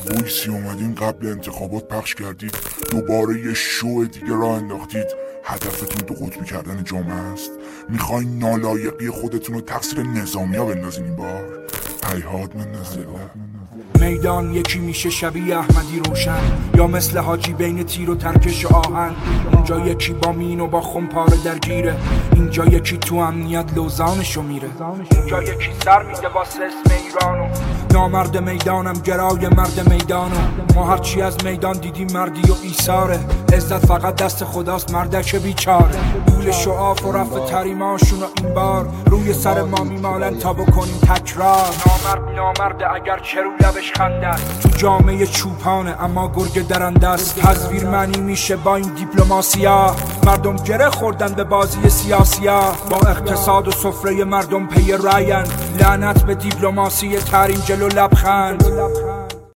ویسی اومدین قبل انتخابات پخش کردید، دوباره یه شو دیگه راه انداختید. هدفتون دو قطبی کردن جامعه است؟ میخواین نالایقی خودتون رو تقصیر نظامی ها بندازین این بار؟ هیهات من نزده. میدان یکی میشه شبیه احمدی روشن، یا مثل حاجی بین تیر و ترکش آهن. اونجا یکی با مین و با خمپاره درگیره، اینجا یکی تو امنیت لوزانشو میره. اینجا یکی سر میده واسه اسم ایرانو. نامرد میدانم گرای مرد میدانو. ما هرچی از میدان دیدیم مردی و ایثاره. عزت فقط دست خداست مردک بیچاره. پول شعاف و رفع تریماشونو این بار روی سر ما میمالن تا بکنیم تکرار. نامرد اگر چه رو لبش خنده است، تو جامعه چوپانه اما گرگ درنده است. تصویر معنی میشه با این دیپلماسیا، مردم گره خوردن به بازی سیاسیا. با اقتصاد و سفره مردم پی رأین، لعنت به دیپلماسی تحریم جلو لبخند.